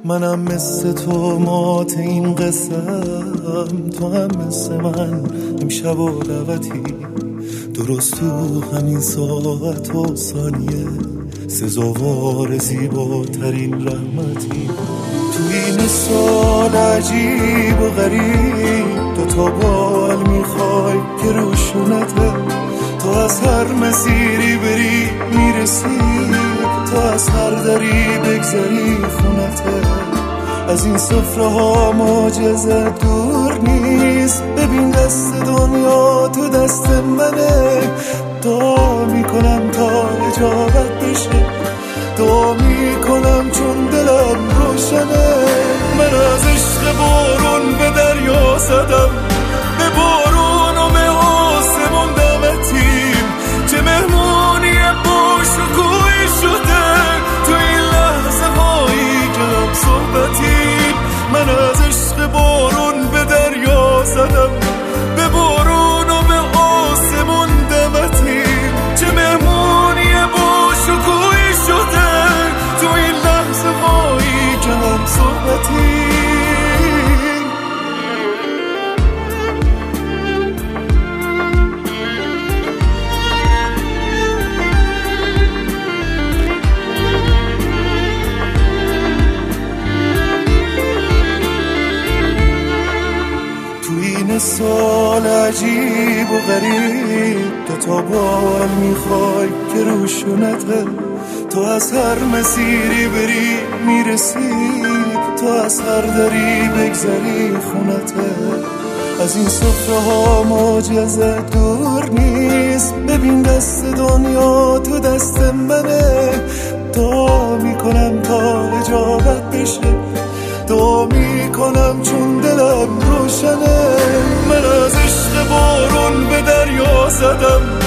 منم مثل تو مات این قسم، تو هم مثل من امشب و دعوتی، درست تو همین ساعت و ثانیه سزاوار زیباترین رحمتی. تو این سال عجیب و غریب دوتا بال میخوای که روشونته، تو از هر مسیری بری میرسی، تو از هر دری بگذری خونته. از این سفره ها معجزه دور نیست، ببین دست دنیا تو دست منه. دعا میکنم تا اجابت بشه، دعا میکنم چون دلم روشنه. من از عشق بارون به دریا زدم، به بارون و به آسمون دمتیم، چه مهمونی با شکوهی شده تو این لحظه هایی که هم صحبتیم. من از عشق بارون به دریا زدم، به بارون و به آسمون دمتیم، چه مهمونی با شکوهی شده تو این لحظه هایی که هم صحبتیم. سال عجیب و غریب دوتا بال میخوای که روشونته، تو از هر مسیری بری میرسی، تو از هر دری بگذری خونته. از این سفره ها معجزه دور نیست، ببین دست دنیا تو دست منه. دعا میکنم تا اجابت بشه، دعا میکنم چون دلم روشنه. من از عشق بارون به دریا زدم،